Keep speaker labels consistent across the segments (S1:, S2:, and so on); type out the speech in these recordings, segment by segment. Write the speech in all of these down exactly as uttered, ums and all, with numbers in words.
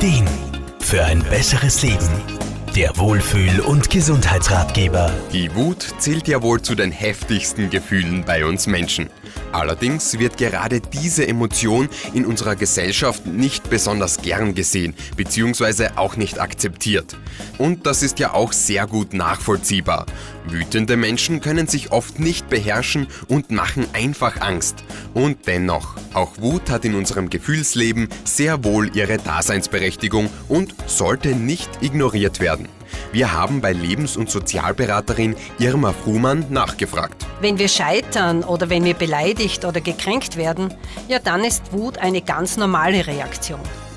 S1: Ideen für ein besseres Leben. Der Wohlfühl- und Gesundheitsratgeber.
S2: Die Wut zählt ja wohl zu den heftigsten Gefühlen bei uns Menschen. Allerdings wird gerade diese Emotion in unserer Gesellschaft nicht besonders gern gesehen, beziehungsweise auch nicht akzeptiert. Und das ist ja auch sehr gut nachvollziehbar. Wütende Menschen können sich oft nicht beherrschen und machen einfach Angst. Und dennoch, auch Wut hat in unserem Gefühlsleben sehr wohl ihre Daseinsberechtigung und sollte nicht ignoriert werden. Wir haben bei Lebens- und Sozialberaterin Irma Frumann nachgefragt.
S3: Wenn wir scheitern oder wenn wir beleidigt oder gekränkt werden, ja dann ist Wut eine ganz normale Reaktion.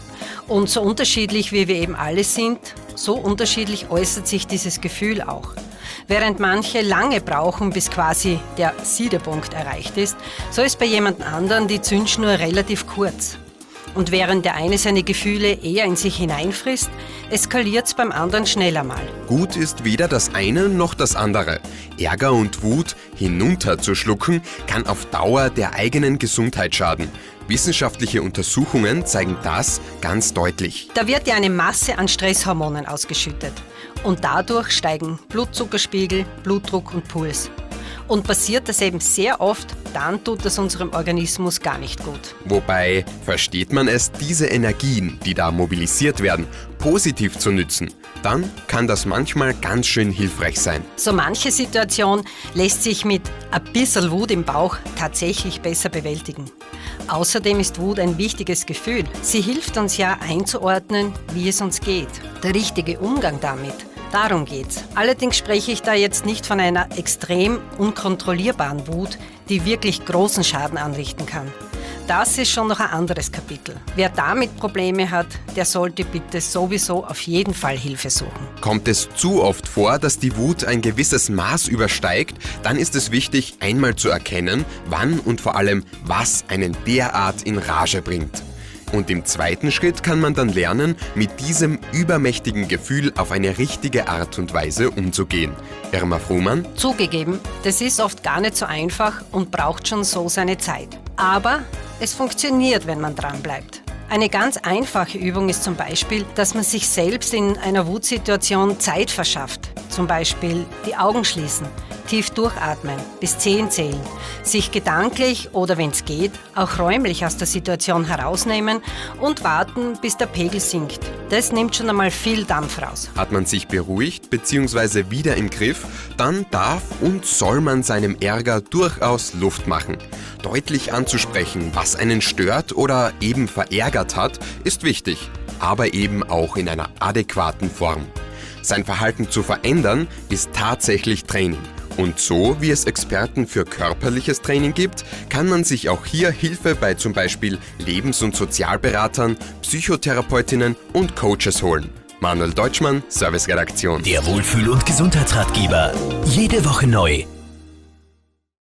S3: Und so unterschiedlich wie wir eben alle sind, so unterschiedlich äußert sich dieses Gefühl auch. Während manche lange brauchen, bis quasi der Siedepunkt erreicht ist, so ist bei jemand anderen die Zündschnur relativ kurz. Und während der eine seine Gefühle eher in sich hineinfrisst, eskaliert es beim anderen schneller mal.
S2: Gut ist weder das eine noch das andere. Ärger und Wut hinunterzuschlucken kann auf Dauer der eigenen Gesundheit schaden. Wissenschaftliche Untersuchungen zeigen das ganz deutlich.
S3: Da wird ja eine Masse an Stresshormonen ausgeschüttet. Und dadurch steigen Blutzuckerspiegel, Blutdruck und Puls. Und passiert das eben sehr oft, dann tut das unserem Organismus gar nicht gut.
S2: Wobei, versteht man es, diese Energien, die da mobilisiert werden, positiv zu nützen, dann kann das manchmal ganz schön hilfreich sein.
S3: So manche Situation lässt sich mit ein bisschen Wut im Bauch tatsächlich besser bewältigen. Außerdem ist Wut ein wichtiges Gefühl. Sie hilft uns ja einzuordnen, wie es uns geht. Der richtige Umgang damit. Darum geht's. Allerdings spreche ich da jetzt nicht von einer extrem unkontrollierbaren Wut, die wirklich großen Schaden anrichten kann. Das ist schon noch ein anderes Kapitel. Wer damit Probleme hat, der sollte bitte sowieso auf jeden Fall Hilfe suchen.
S2: Kommt es zu oft vor, dass die Wut ein gewisses Maß übersteigt, dann ist es wichtig, einmal zu erkennen, wann und vor allem, was einen derart in Rage bringt. Und im zweiten Schritt kann man dann lernen, mit diesem übermächtigen Gefühl auf eine richtige Art und Weise umzugehen. Irma Frumann?
S3: Zugegeben, das ist oft gar nicht so einfach und braucht schon so seine Zeit. Aber es funktioniert, wenn man dranbleibt. Eine ganz einfache Übung ist zum Beispiel, dass man sich selbst in einer Wutsituation Zeit verschafft. Zum Beispiel die Augen schließen, tief durchatmen, bis zehn zählen, sich gedanklich oder wenn es geht, auch räumlich aus der Situation herausnehmen und warten, bis der Pegel sinkt. Das nimmt schon einmal viel Dampf raus.
S2: Hat man sich beruhigt bzw. wieder im Griff, dann darf und soll man seinem Ärger durchaus Luft machen. Deutlich anzusprechen, was einen stört oder eben verärgert hat, ist wichtig, aber eben auch in einer adäquaten Form. Sein Verhalten zu verändern, ist tatsächlich Training. Und so wie es Experten für körperliches Training gibt, kann man sich auch hier Hilfe bei zum Beispiel Lebens- und Sozialberatern, Psychotherapeutinnen und Coaches holen. Manuel Deutschmann, Serviceredaktion.
S1: Der Wohlfühl- und Gesundheitsratgeber. Jede Woche neu.